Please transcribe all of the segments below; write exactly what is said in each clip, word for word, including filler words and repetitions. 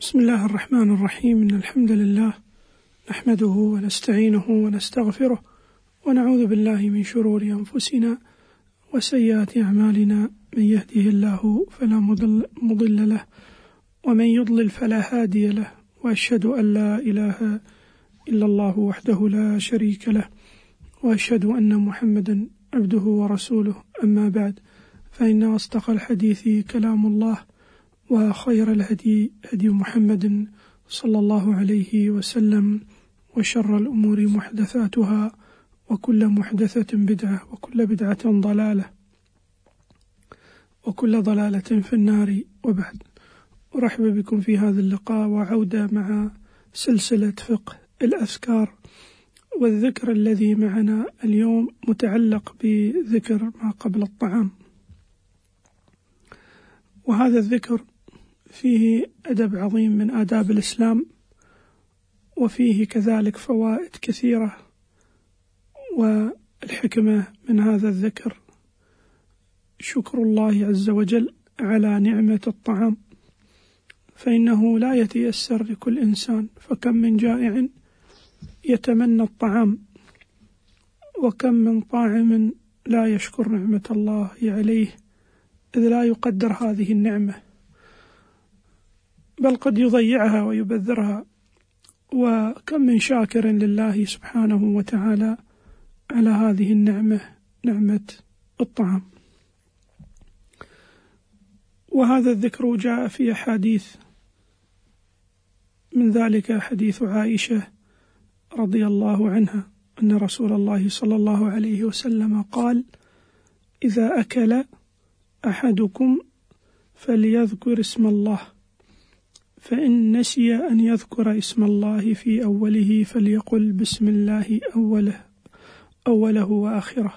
بسم الله الرحمن الرحيم. إن الحمد لله نحمده ونستعينه ونستغفره ونعوذ بالله من شرور أنفسنا وسيئات أعمالنا، من يهده الله فلا مضل, مضل له ومن يضلل فلا هادي له، وأشهد أن لا إله إلا الله وحده لا شريك له، وأشهد أن محمدا عبده ورسوله. أما بعد، فإن أصدق الحديث كلام الله، وخير الهدي هدي محمد صلى الله عليه وسلم، وشر الأمور محدثاتها، وكل محدثة بدعة، وكل بدعة ضلالة، وكل ضلالة في النار. وبعد، أرحب بكم في هذا اللقاء وعودة مع سلسلة فقه الأذكار، والذكر الذي معنا اليوم متعلق بذكر ما قبل الطعام. وهذا الذكر فيه أدب عظيم من آداب الإسلام، وفيه كذلك فوائد كثيرة. والحكمة من هذا الذكر شكر الله عز وجل على نعمة الطعام، فإنه لا يتيسر لكل إنسان، فكم من جائع يتمنى الطعام، وكم من طاعم لا يشكر نعمة الله عليه إذ لا يقدر هذه النعمة، بل قد يضيعها ويبذرها. وكم من شاكر لله سبحانه وتعالى على هذه النعمة، نعمة الطعام. وهذا الذكر جاء في أحاديث، من ذلك حديث عائشة رضي الله عنها أن رسول الله صلى الله عليه وسلم قال: إذا أكل أحدكم فليذكر اسم الله، فإن نسي أن يذكر اسم الله في أوله فليقل بسم الله أوله, أوله وآخره.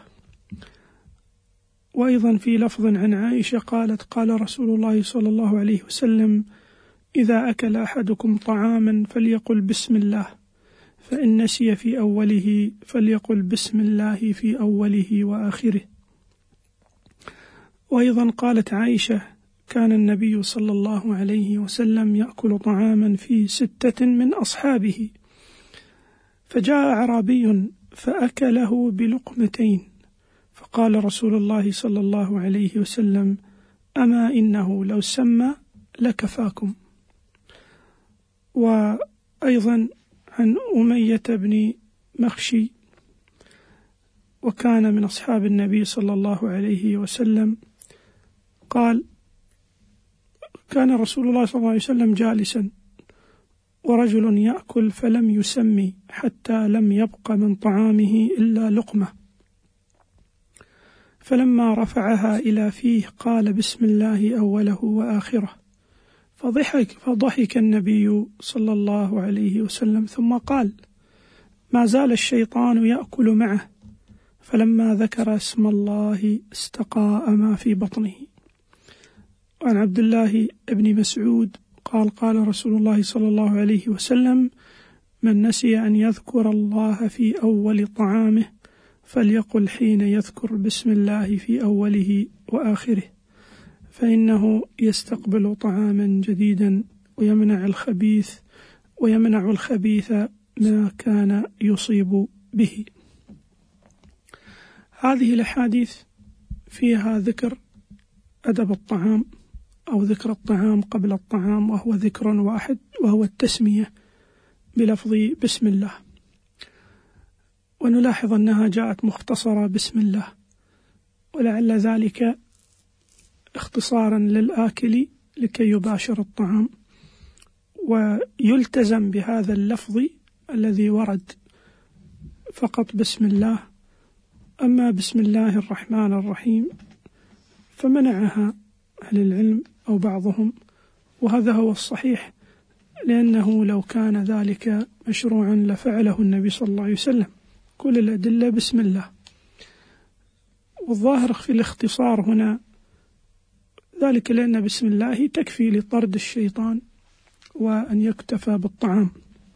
وأيضا في لفظ عن عائشة قالت: قال رسول الله صلى الله عليه وسلم: إذا أكل أحدكم طعاما فليقل بسم الله، فإن نسي في أوله فليقل بسم الله في أوله وآخره. وأيضا قالت عائشة: كان النبي صلى الله عليه وسلم يأكل طعاما في ستة من أصحابه، فجاء أعرابي فأكله بلقمتين، فقال رسول الله صلى الله عليه وسلم: أما إنه لو سمى لكفاكم. وأيضا عن أمية بن مخشي، وكان من أصحاب النبي صلى الله عليه وسلم، قال: كان رسول الله صلى الله عليه وسلم جالسا ورجل يأكل فلم يسمي حتى لم يبق من طعامه إلا لقمة، فلما رفعها إلى فيه قال بسم الله أوله وآخره، فضحك, فضحك النبي صلى الله عليه وسلم ثم قال: ما زال الشيطان يأكل معه، فلما ذكر اسم الله استقاء ما في بطنه. وعن عبد الله بن مسعود قال: قال رسول الله صلى الله عليه وسلم: من نسي أن يذكر الله في أول طعامه فليقل حين يذكر بسم الله في أوله وآخره، فإنه يستقبل طعاما جديدا ويمنع الخبيث ويمنع الخبيث ما كان يصيب به. هذه الأحاديث فيها ذكر أدب الطعام، أو ذكر الطعام قبل الطعام، وهو ذكر واحد، وهو التسمية بلفظ بسم الله. ونلاحظ أنها جاءت مختصرة بسم الله، ولعل ذلك اختصارا للآكل لكي يباشر الطعام، ويلتزم بهذا اللفظ الذي ورد فقط بسم الله. أما بسم الله الرحمن الرحيم فمنعها أهل العلم أو بعضهم، وهذا هو الصحيح، لأنه لو كان ذلك مشروعا لفعله النبي صلى الله عليه وسلم. كل الأدلة بسم الله. والظاهر في الاختصار هنا ذلك لأن بسم الله تكفي لطرد الشيطان وأن يكتفى بالطعام،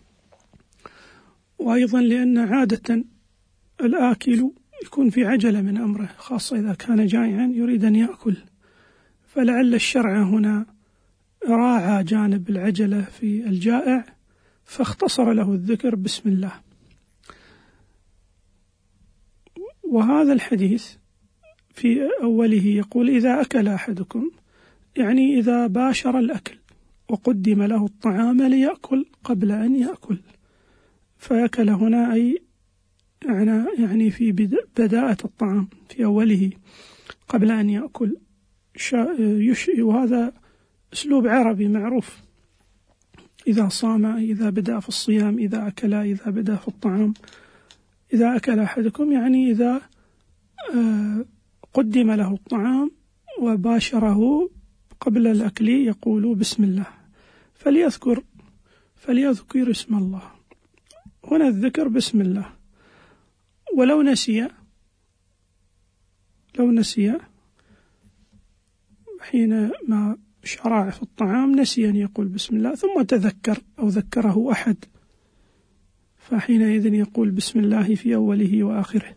وأيضا لأن عادة الآكل يكون في عجلة من أمره، خاصة إذا كان جائعا يريد أن يأكل، فلعل الشرع هنا راعى جانب العجلة في الجائع فاختصر له الذكر بسم الله. وهذا الحديث في أوله يقول إذا أكل أحدكم، يعني إذا باشر الأكل وقدم له الطعام ليأكل قبل أن يأكل، فأكل هنا أي يعني في بداءة الطعام في أوله قبل أن يأكل، وهذا أسلوب عربي معروف، إذا صام، إذا بدأ في الصيام، إذا أكل، إذا بدأ في الطعام. إذا أكل أحدكم يعني إذا قدم له الطعام وباشره قبل الأكل يقول بسم الله، فليذكر فليذكر اسم الله. هنا الذكر بسم الله. ولو نسي لو نسي حينما شرع في الطعام نسي أن يقول بسم الله ثم تذكر أو ذكره أحد، فحينئذ يقول بسم الله في أوله وآخره.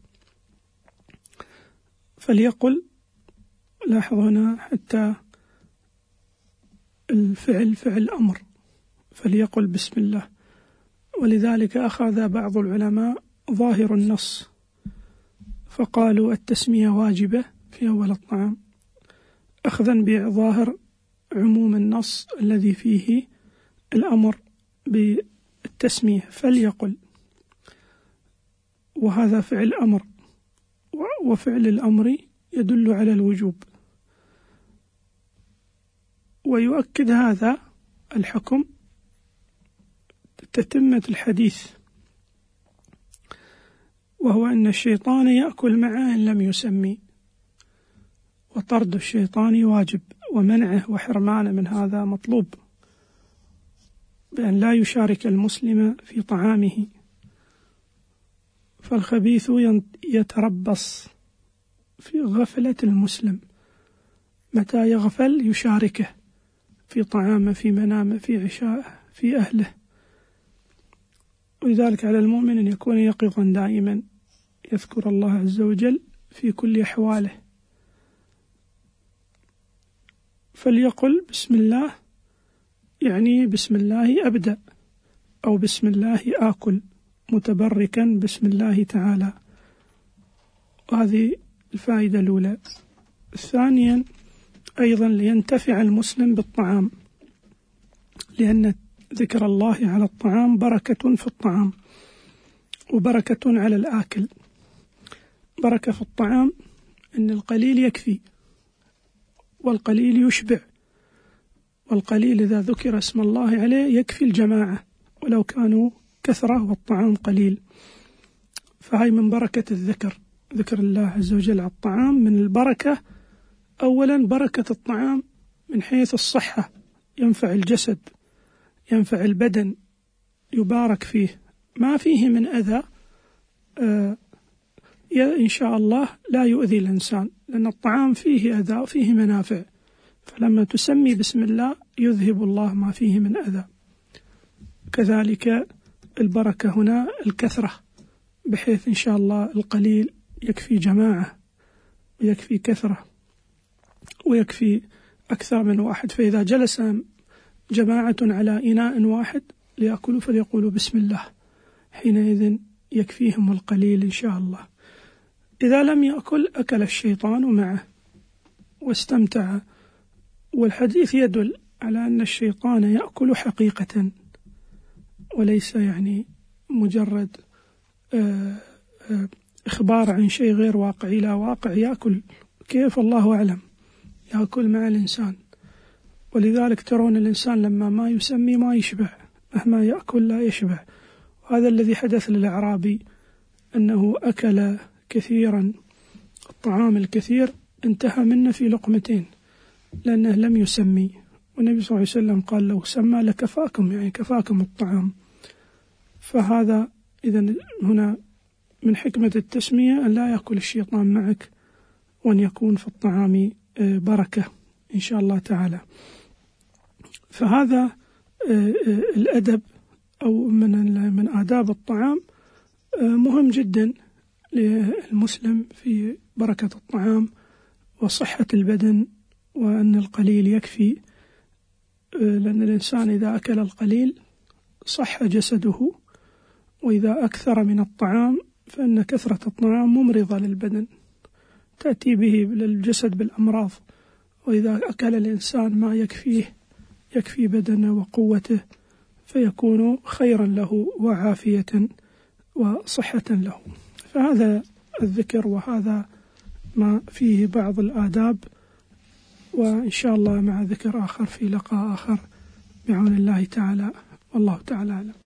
فليقل، لاحظ هنا حتى الفعل فعل أمر، فليقل بسم الله. ولذلك أخذ بعض العلماء ظاهر النص فقالوا التسمية واجبة في أول الطعام، أخذا بظاهر عموم النص الذي فيه الأمر بالتسمية، فليقل، وهذا فعل أمر، وفعل الأمر يدل على الوجوب. ويؤكد هذا الحكم تتمة الحديث، وهو أن الشيطان يأكل معه إن لم يسمي، وطرد الشيطان واجب، ومنعه وحرمانه من هذا مطلوب، بأن لا يشارك المسلم في طعامه. فالخبيث يتربص في غفلة المسلم، متى يغفل يشاركه في طعامه، في منامه، في عشائه، في أهله. ولذلك على المؤمن أن يكون يقظا دائما، يذكر الله عز وجل في كل أحواله. فليقل بسم الله، يعني بسم الله أبدأ، أو بسم الله آكل، متبركا بسم الله تعالى. وهذه الفائدة الأولى. ثانيا أيضا لينتفع المسلم بالطعام، لأن ذكر الله على الطعام بركة في الطعام وبركة على الآكل. بركة في الطعام أن القليل يكفي، والقليل يشبع، والقليل إذا ذكر اسم الله عليه يكفي الجماعة ولو كانوا كثرة والطعام قليل. فهي من بركة الذكر، ذكر الله عز وجل على الطعام من البركة. أولا بركة الطعام من حيث الصحة، ينفع الجسد، ينفع البدن، يبارك فيه، ما فيه من أذى آه إن شاء الله لا يؤذي الإنسان، لأن الطعام فيه أذى وفيه منافع، فلما تسمي بسم الله يذهب الله ما فيه من أذى. كذلك البركة هنا الكثرة، بحيث إن شاء الله القليل يكفي جماعة ويكفي كثرة ويكفي أكثر من واحد. فإذا جلس جماعة على إناء واحد ليأكلوا فليقولوا بسم الله، حينئذ يكفيهم القليل إن شاء الله. إذا لم يأكل أكل الشيطان معه واستمتع. والحديث يدل على أن الشيطان يأكل حقيقة، وليس يعني مجرد إخبار عن شيء غير واقعي، لا، واقع يأكل كيف الله أعلم، يأكل مع الإنسان. ولذلك ترون الإنسان لما ما يسمي ما يشبع، مهما يأكل لا يشبع. وهذا الذي حدث للأعرابي، أنه أكل كثيرا، الطعام الكثير انتهى منه في لقمتين لأنه لم يسمي. والنبي صلى الله عليه وسلم قال لو سمى لكفاكم، يعني كفاكم الطعام. فهذا إذن هنا من حكمة التسمية أن لا يأكل الشيطان معك، وأن يكون في الطعام بركة إن شاء الله تعالى. فهذا الأدب أو من من آداب الطعام مهم جدا للمسلم في بركة الطعام وصحة البدن، وأن القليل يكفي. لأن الإنسان إذا أكل القليل صح جسده، وإذا أكثر من الطعام فإن كثرة الطعام ممرضة للبدن تأتي به للجسد بالأمراض. وإذا أكل الإنسان ما يكفيه يكفي بدنه وقوته فيكون خيرا له وعافية وصحة له. فهذا الذكر وهذا ما فيه بعض الآداب، وإن شاء الله مع ذكر آخر في لقاء آخر بعون الله تعالى، والله تعالى أعلم.